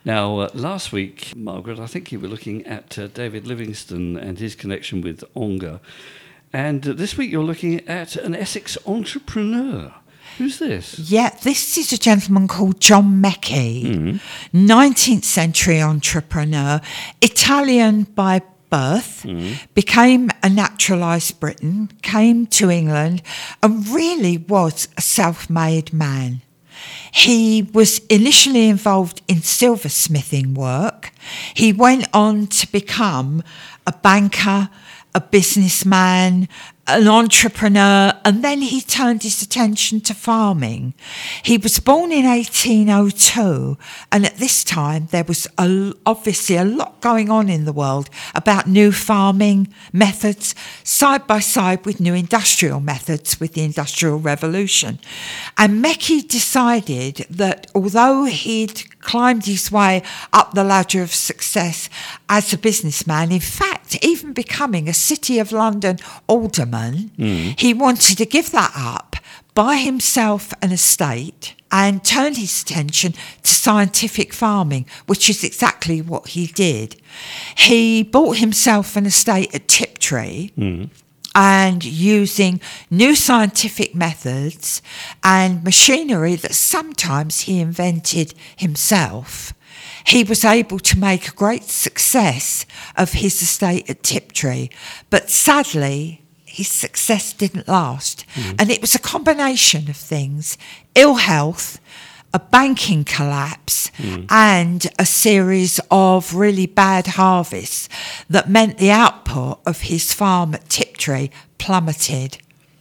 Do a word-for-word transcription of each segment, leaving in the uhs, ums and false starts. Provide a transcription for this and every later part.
Now, uh, last week, Margaret, I think you were looking at uh, David Livingstone and his connection with Ongar. And uh, this week you're looking at an Essex entrepreneur. Who's this? Yeah, this is a gentleman called John Mecchi, mm-hmm. nineteenth century entrepreneur, Italian by birth, mm-hmm. became a naturalised Briton, came to England and really was a self-made man. He was initially involved in silversmithing work. He went on to become a banker, a businessman, an entrepreneur, and then he turned his attention to farming. He was born in eighteen oh two, and at this time there was a, obviously a lot going on in the world about new farming methods, side by side with new industrial methods with the Industrial Revolution. And Mecchi decided that although he'd climbed his way up the ladder of success as a businessman, in fact, even becoming a City of London alderman, mm. he wanted to give that up, buy himself an estate and turn his attention to scientific farming, which is exactly what he did. He bought himself an estate at Tiptree, mm. and using new scientific methods and machinery that sometimes he invented himself, he was able to make a great success of his estate at Tiptree. But sadly, his success didn't last. Mm. And it was a combination of things: ill health, a banking collapse, mm. and a series of really bad harvests that meant the output of his farm at Tiptree plummeted.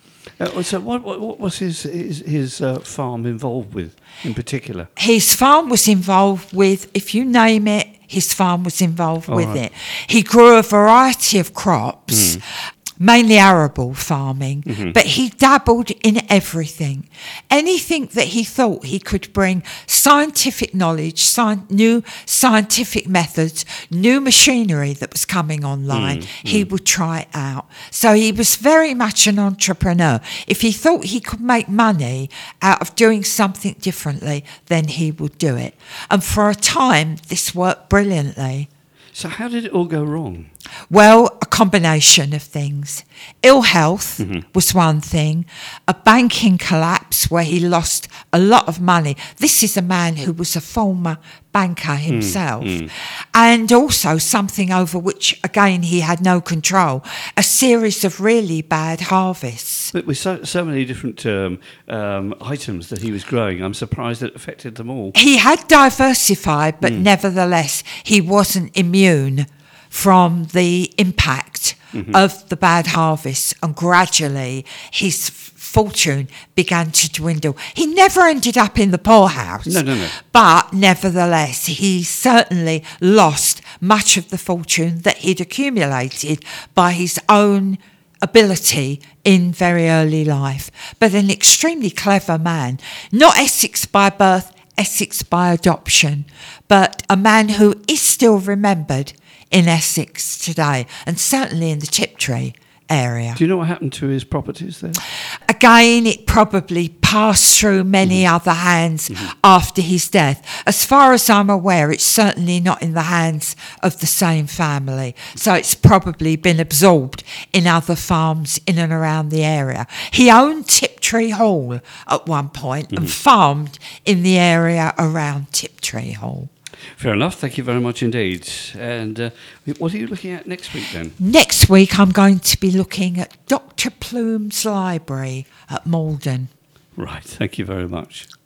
Uh, so what, what, what was his, his, his uh, farm involved with in particular? His farm was involved with, if you name it, his farm was involved All with right. it. He grew a variety of crops, mm. mainly arable farming, mm-hmm. but he dabbled in everything. Anything that he thought he could bring scientific knowledge, sci- new scientific methods, new machinery that was coming online, mm, he mm. would try it out. So he was very much an entrepreneur. If he thought he could make money out of doing something differently, then he would do it. And for a time, this worked brilliantly. So how did it all go wrong? Well, a combination of things. Ill health mm-hmm. was one thing. A banking collapse where he lost a lot of money. This is a man who was a former banker himself. Mm, mm. And also something over which, again, he had no control. A series of really bad harvests. But with so, so many different um, um, items that he was growing, I'm surprised it affected them all. He had diversified, but mm. nevertheless, he wasn't immune from the impact mm-hmm. of the bad harvest, and gradually his f- fortune began to dwindle. He never ended up in the poorhouse, no, no, no. but nevertheless he certainly lost much of the fortune that he'd accumulated by his own ability in very early life. But an extremely clever man, not Essex by birth, Essex by adoption, but a man who is still remembered in Essex today, and certainly in the Tiptree area. Do you know what happened to his properties there? Again, it probably passed through many mm-hmm. other hands mm-hmm. after his death. As far as I'm aware, it's certainly not in the hands of the same family. So it's probably been absorbed in other farms in and around the area. He owned Tiptree Hall at one point mm-hmm. and farmed in the area around Tiptree Hall. Fair enough. Thank you very much indeed. And uh, what are you looking at next week then? Next week I'm going to be looking at Doctor Plume's library at Malden. Right. Thank you very much.